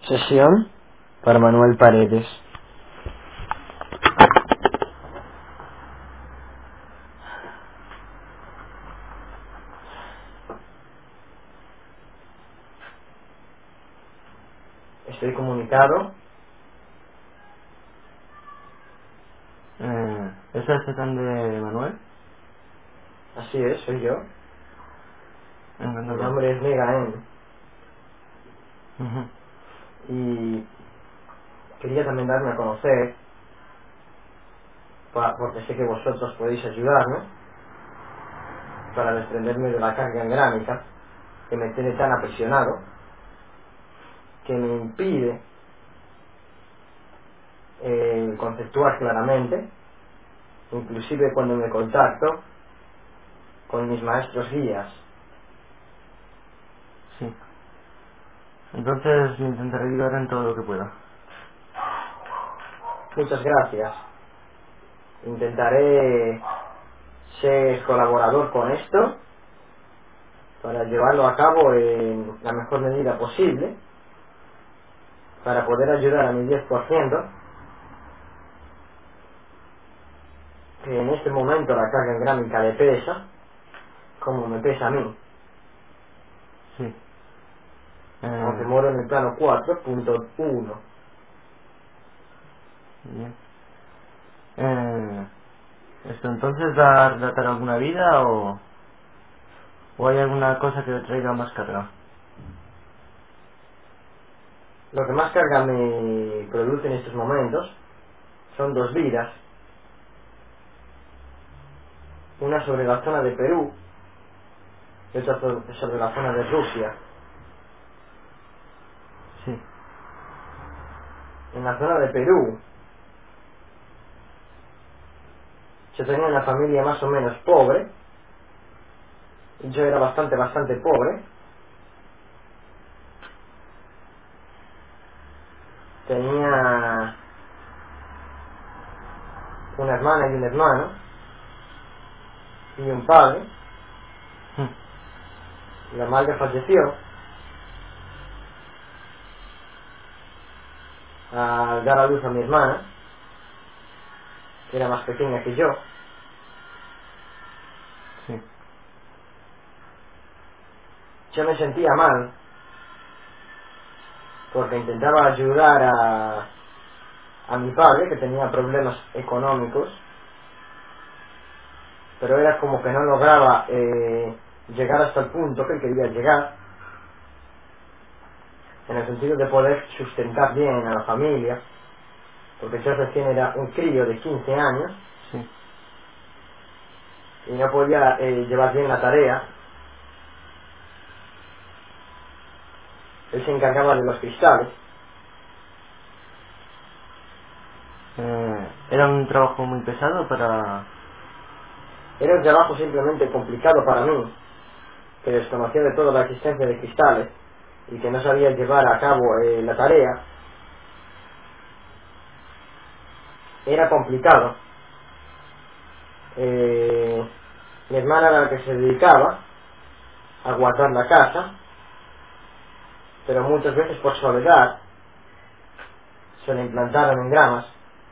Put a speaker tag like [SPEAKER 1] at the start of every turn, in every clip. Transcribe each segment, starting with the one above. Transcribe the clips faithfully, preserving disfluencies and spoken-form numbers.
[SPEAKER 1] Sesión para Manuel Paredes. Estoy comunicado.
[SPEAKER 2] Eh, ¿Es la sesión de Manuel?
[SPEAKER 1] Así es, soy yo. Mi
[SPEAKER 2] Encantado.
[SPEAKER 1] nombre es Megaen.
[SPEAKER 2] Ujú.
[SPEAKER 1] Y quería también darme a conocer, pa- porque sé que vosotros podéis ayudarme, para desprenderme de la carga engránica que me tiene tan aprisionado, que me impide eh, conceptuar claramente, inclusive cuando me contacto con mis maestros guías.
[SPEAKER 2] Sí. Entonces intentaré ayudar en todo lo que pueda.
[SPEAKER 1] Muchas gracias. Intentaré ser colaborador con esto para llevarlo a cabo en la mejor medida posible, para poder ayudar a mi diez por ciento, que en este momento la carga engránica le pesa, como me pesa a mí,
[SPEAKER 2] Sí.
[SPEAKER 1] aunque
[SPEAKER 2] Eh,
[SPEAKER 1] muero en el plano cuatro punto uno.
[SPEAKER 2] bien. Eh, ¿Esto entonces va a relatar alguna vida o, o hay alguna cosa que le traiga más carga?
[SPEAKER 1] Lo que más carga me produce en estos momentos son dos vidas, una sobre la zona de Perú y otra sobre la zona de Rusia.
[SPEAKER 2] Sí.
[SPEAKER 1] En la zona de Perú yo tenía una familia más o menos pobre, y yo era bastante, bastante pobre. Tenía una hermana y un hermano, y un padre.
[SPEAKER 2] Mm.
[SPEAKER 1] La madre falleció al dar a luz a mi hermana, que era más pequeña que yo.
[SPEAKER 2] Sí.
[SPEAKER 1] Yo me sentía mal porque intentaba ayudar a, a mi padre, que tenía problemas económicos, pero era como que no lograba eh, llegar hasta el punto que él quería llegar, en el sentido de poder sustentar bien a la familia, porque yo recién era un crío de quince años
[SPEAKER 2] Sí.
[SPEAKER 1] y no podía eh, llevar bien la tarea. Él se encargaba de los cristales.
[SPEAKER 2] Eh, ¿Era un trabajo muy pesado para...?
[SPEAKER 1] Era un trabajo simplemente complicado para mí, que desconocía de todo la existencia de cristales y que no sabía llevar a cabo eh, la tarea. Era complicado. Eh, mi hermana era la que se dedicaba a guardar la casa, pero muchas veces por soledad se le implantaron engramas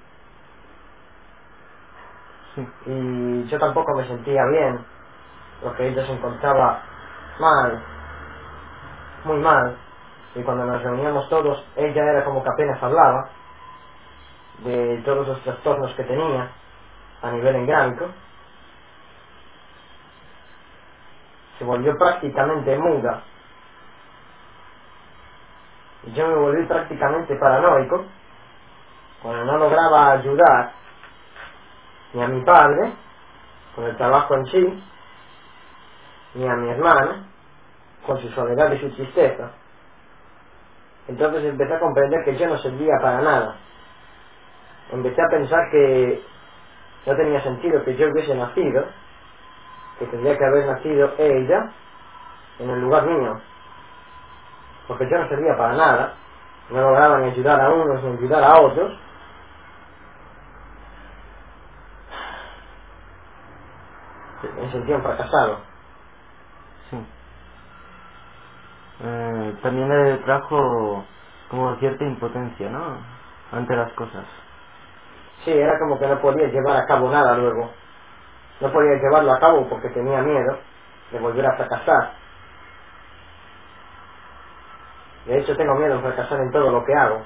[SPEAKER 2] Sí.
[SPEAKER 1] y yo tampoco me sentía bien, porque ella se encontraba mal, muy mal, y cuando nos reuníamos todos ella era como que apenas hablaba de todos los trastornos que tenía a nivel engrámico. Se volvió prácticamente muda y yo me volví prácticamente paranoico cuando no lograba ayudar ni a mi padre con el trabajo en sí, ni a mi hermana con su soledad y su tristeza. Entonces empecé a comprender que yo no servía para nada. Empecé a pensar que no tenía sentido que yo hubiese nacido, que tendría que haber nacido ella en el lugar mío, porque yo no servía para nada, no lograba ni ayudar a unos ni ayudar a otros. Me sentía un fracasado.
[SPEAKER 2] Sí. Eh, también le trajo como cierta impotencia, ¿no? Ante las cosas.
[SPEAKER 1] Sí, era como que no podía llevar a cabo nada luego. No podía llevarlo a cabo porque tenía miedo de volver a fracasar. De hecho, tengo miedo de fracasar en todo lo que hago.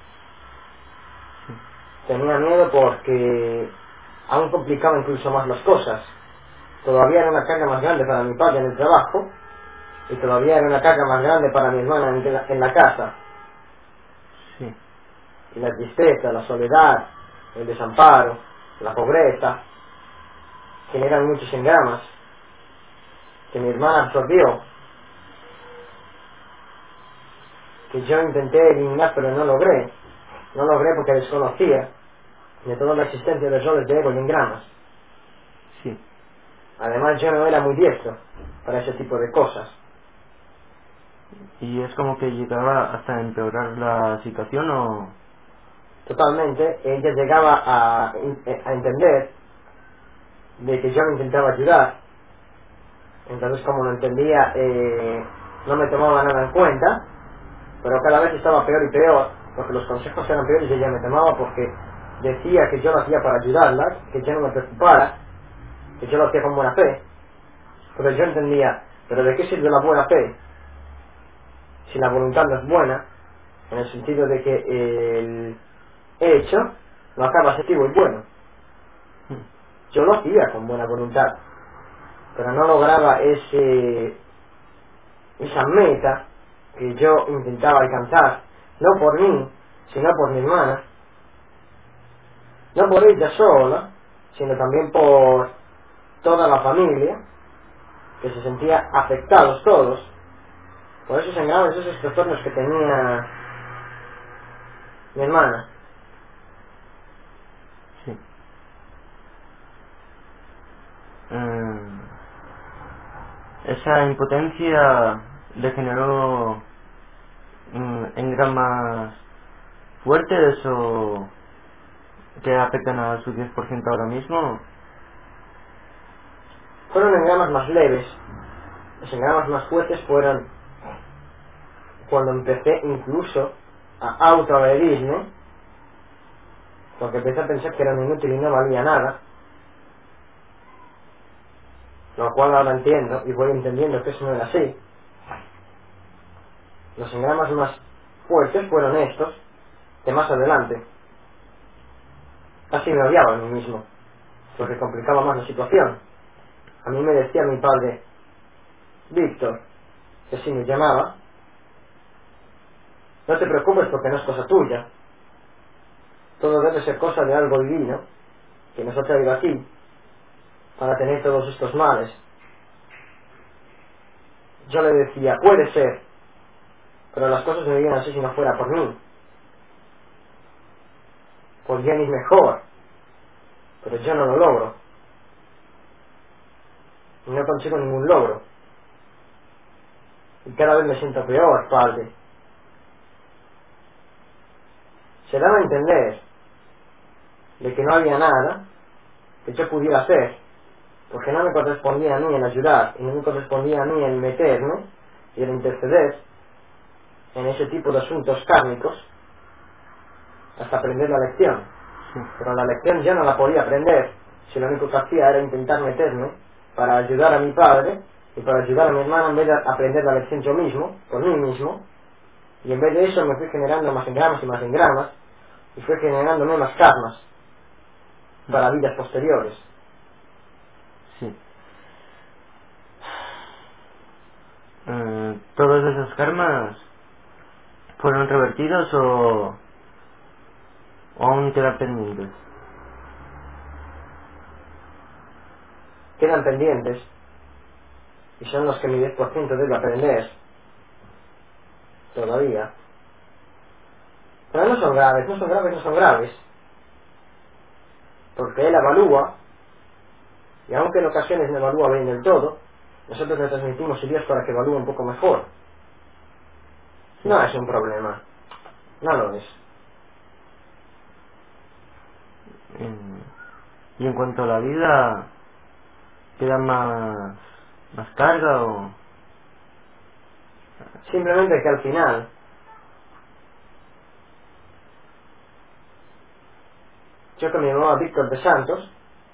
[SPEAKER 1] Tenía miedo porque aún complicaba incluso más las cosas. Todavía era una carga más grande para mi padre en el trabajo y todavía era una carga más grande para mi hermana en la, en la casa.
[SPEAKER 2] Sí.
[SPEAKER 1] Y la tristeza, la soledad, el desamparo, la pobreza generan muchos engramas que mi hermana absorbió, que yo intenté eliminar pero no logré. No logré porque desconocía de toda la existencia de roles de ego y engramas.
[SPEAKER 2] Sí.
[SPEAKER 1] Además yo no era muy diestro para ese tipo de cosas.
[SPEAKER 2] ¿Y es como que llegaba hasta empeorar la situación o...?
[SPEAKER 1] Totalmente, ella llegaba a, a entender de que yo me intentaba ayudar. Entonces como no entendía, eh, no me tomaba nada en cuenta, pero cada vez estaba peor y peor, porque los consejos eran peores y ella me tomaba porque decía que yo lo hacía para ayudarla, que yo no me preocupara, que yo lo hacía con buena fe. Pero yo entendía, pero ¿de qué sirve la buena fe si la voluntad no es buena? En el sentido de que el hecho no acaba efectivo y bueno. Yo lo hacía con buena voluntad, pero no lograba ese esa meta que yo intentaba alcanzar, no por mí, sino por mi hermana, no por ella sola, sino también por toda la familia, que se sentía afectados todos por esos engaños, esos trastornos que tenía mi hermana.
[SPEAKER 2] Sí. Mm, esa impotencia degeneró mm, en gramas fuertes o que afectan a su diez por ciento ahora mismo.
[SPEAKER 1] Fueron engramas más leves, los engramas más fuertes fueron cuando empecé incluso a autoagredirme, porque empecé a pensar que era un inútil y no valía nada, lo cual ahora entiendo y voy entendiendo que eso no era así. Los engramas más fuertes fueron estos, que más adelante casi me odiaba a mí mismo,
[SPEAKER 2] Sí.
[SPEAKER 1] porque complicaba más la situación. A mí me decía mi padre, Víctor, que si me llamaba, no te preocupes porque no es cosa tuya, todo debe ser cosa de algo divino que nos ha traído aquí para tener todos estos males. Yo le decía, puede ser, pero las cosas me irían así si no fuera por mí. Podrían ir mejor, pero yo no lo logro. Y no consigo ningún logro. Y cada vez me siento peor, padre. Se daba a entender de que no había nada que yo pudiera hacer, porque no me correspondía a mí el ayudar, y no me correspondía a mí el meterme y el interceder en ese tipo de asuntos kármicos hasta aprender la lección.
[SPEAKER 2] Sí.
[SPEAKER 1] Pero la lección ya no la podía aprender si lo único que hacía era intentar meterme para ayudar a mi padre y para ayudar a mi hermana en vez de aprender la lección yo mismo, por mí mismo, y en vez de eso me fui generando más engramas y más engramas y fui generándome más karmas para vidas posteriores.
[SPEAKER 2] Sí. Eh, ¿Todos esos karmas fueron revertidos o, o aún quedan pendientes?
[SPEAKER 1] Quedan pendientes y son los que mi diez por ciento debe aprender todavía. Pero no son graves, no son graves, no son graves, porque él evalúa, y aunque en ocasiones no evalúa bien del todo, nosotros le transmitimos a Dios para que evalúe un poco mejor.
[SPEAKER 2] Sí.
[SPEAKER 1] No es un problema, no lo es.
[SPEAKER 2] Eh, y en cuanto a la vida, ¿queda más, más carga o...?
[SPEAKER 1] Simplemente que al final yo que me llamaba Víctor de Santos,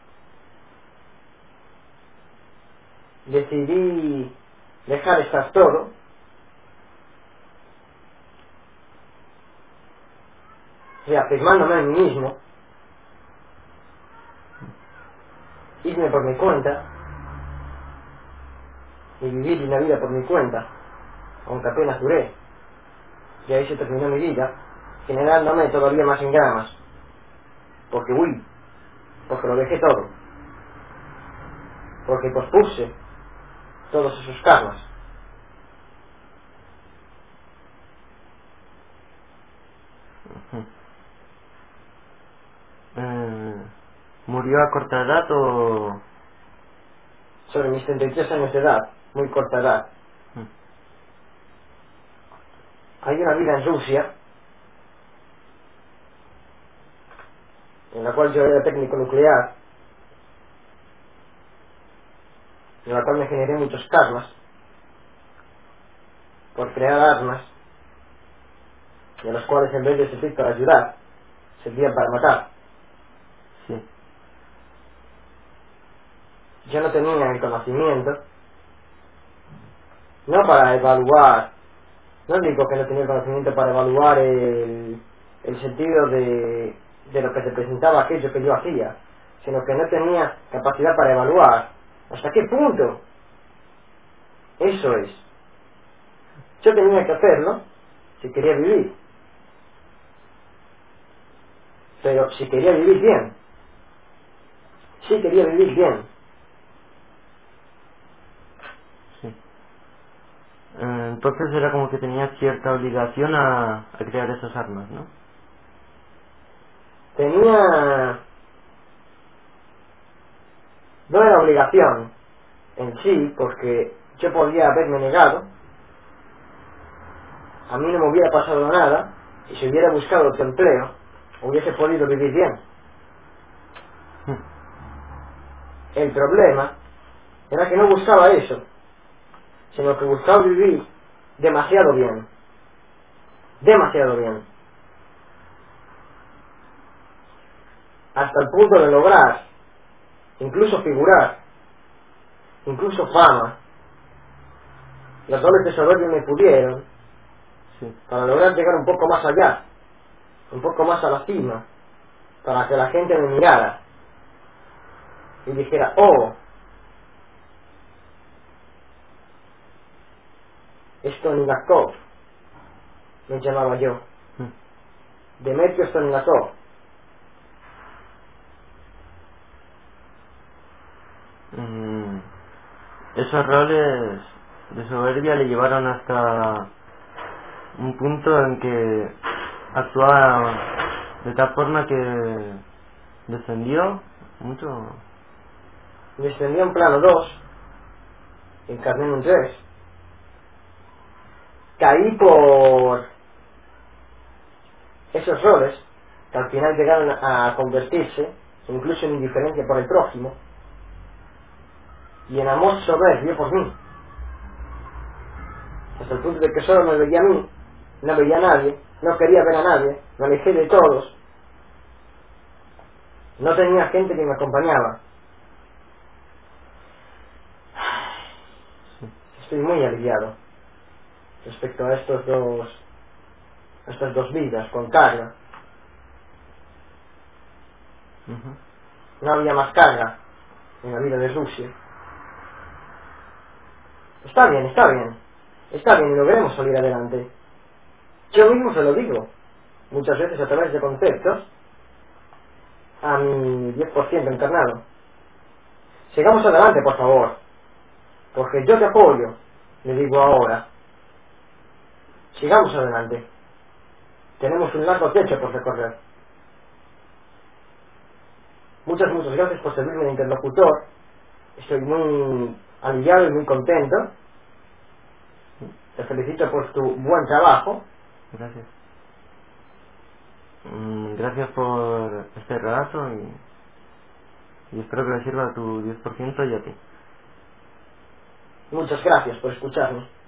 [SPEAKER 1] decidí dejar estar todo reafirmándome en mí mismo, irme por mi cuenta y vivir una vida por mi cuenta, aunque apenas duré, y ahí se terminó mi vida, generándome todavía más engramas, porque huí, porque lo dejé todo, porque pospuse todos esos karmas.
[SPEAKER 2] Ujú. Eh, ¿Murió a corta edad o...?
[SPEAKER 1] Sobre mis treinta y tres años de edad, muy corta edad.
[SPEAKER 2] Mm.
[SPEAKER 1] Hay una vida en Rusia, en la cual yo era técnico nuclear, en la cual me generé muchos karmas, por crear armas, y a los cuales en vez de servir para ayudar, servían para matar.
[SPEAKER 2] Sí.
[SPEAKER 1] Yo no tenía el conocimiento, no para evaluar, no digo que no tenía el conocimiento para evaluar el, el sentido de, de lo que representaba aquello que yo hacía, sino que no tenía capacidad para evaluar hasta qué punto eso es. Yo tenía que hacerlo si quería vivir, pero si quería vivir bien, si quería vivir bien.
[SPEAKER 2] Sí. Eh, entonces era como que tenía cierta obligación a, a crear esas armas, ¿no?
[SPEAKER 1] Tenía, no era obligación en sí, porque yo podía haberme negado, a mí no me hubiera pasado nada, y si hubiera buscado otro empleo, hubiese podido vivir bien.
[SPEAKER 2] Mm.
[SPEAKER 1] El problema era que no buscaba eso, sino que buscaba vivir demasiado bien, demasiado bien, hasta el punto de lograr, incluso figurar, incluso fama. Los dobles de soberbia me pudieron
[SPEAKER 2] Sí.
[SPEAKER 1] para lograr llegar un poco más allá, un poco más a la cima, para que la gente me mirara y dijera, oh, Stonikov, me llamaba yo,
[SPEAKER 2] Mm.
[SPEAKER 1] Demetrio Stonikov.
[SPEAKER 2] Mm. Esos roles de soberbia le llevaron hasta un punto en que actuaba de tal forma que descendió mucho.
[SPEAKER 1] Descendí a un plano dos, encarné en un tres, caí por esos roles que al final llegaron a convertirse incluso en indiferencia por el prójimo y en amor soberbio por mí, hasta el punto de que solo me veía a mí, no veía a nadie, no quería ver a nadie, me alejé de todos, no tenía gente que me acompañaba. Estoy muy aliviado respecto a estos dos, a estas dos vidas con carga.
[SPEAKER 2] Ujú.
[SPEAKER 1] No había más carga en la vida de Rusia. Está bien, está bien, está bien y logremos salir adelante. Yo mismo se lo digo, muchas veces a través de conceptos, a mi diez por ciento encarnado. Sigamos adelante, por favor, porque yo te apoyo, le digo ahora. Sigamos adelante. Tenemos un largo techo por recorrer. Muchas, muchas gracias por servirme de interlocutor. Estoy muy aliviado y muy contento. Te felicito por tu buen trabajo.
[SPEAKER 2] Gracias. Mm, gracias por este relato y, y espero que le sirva a tu diez por ciento y a ti.
[SPEAKER 1] Muchas gracias por escucharme.